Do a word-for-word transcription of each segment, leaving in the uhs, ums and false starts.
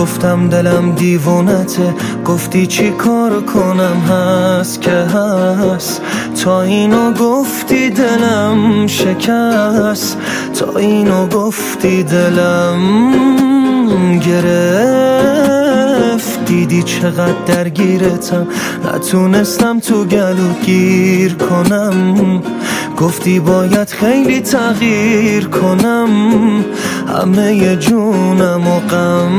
گفتم دلم دیوونته، گفتی چی کار کنم هست که هست. تا اینو گفتی دلم شکست، تا اینو گفتی دلم گرفت. دیدی چقدر درگیرتم، نتونستم تو گلو گیر کنم. گفتی باید خیلی تغییر کنم، همه جونم و غم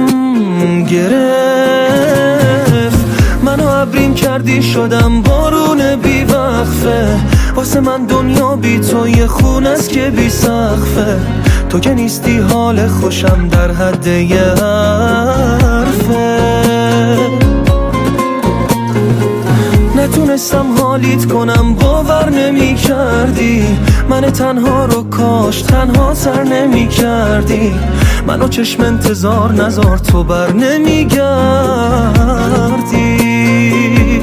گرفت. منو عبرین کردی شدم بارون بی وقفه، واسه من دنیا بی تو یه خونه است که بی سقفه. تو که نیستی حال خوشم در حد یه حرفه. نتونستم حالیت کنم، باور نمی کردی من تنها رو کاش تنها تر نمی کردی. منو چشم انتظار نزار تو بر نمی گردی.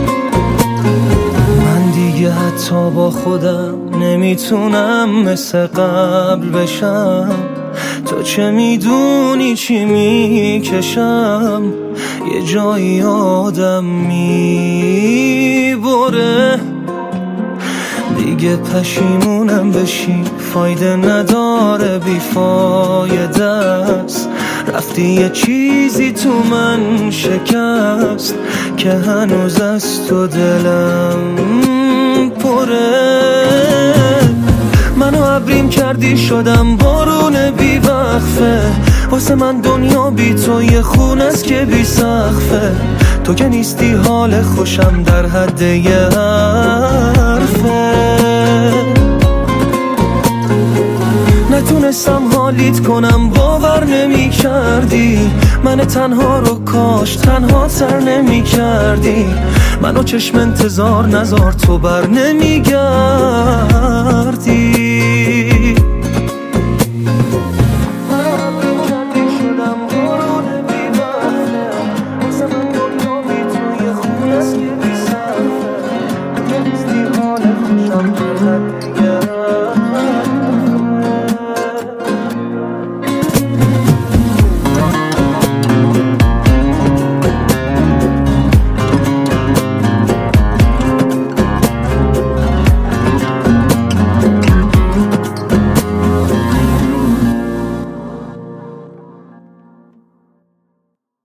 من دیگه حتی با خودم نمیتونم مثل قبل بشم. تو چه میدونی چی میکشم، یه جایی آدم میبره. دیگه پشیمونم بشی فایده نداره، بیفایده است. رفتی یه چیزی تو من شکست که هنوز از تو دلم پره. منو عبرین کردی شدم بارون بی وقفه، واسه من دنیا بی تو یه خونه است که بی سقفه. تو که نیستی حال خوشم در حد یه حرفه. نتونستم حالیت کنم، باور نمی کردی من تنها رو کاش تنها تر نمی کردی. منو چشم انتظار نزار تو بر نمی گردی.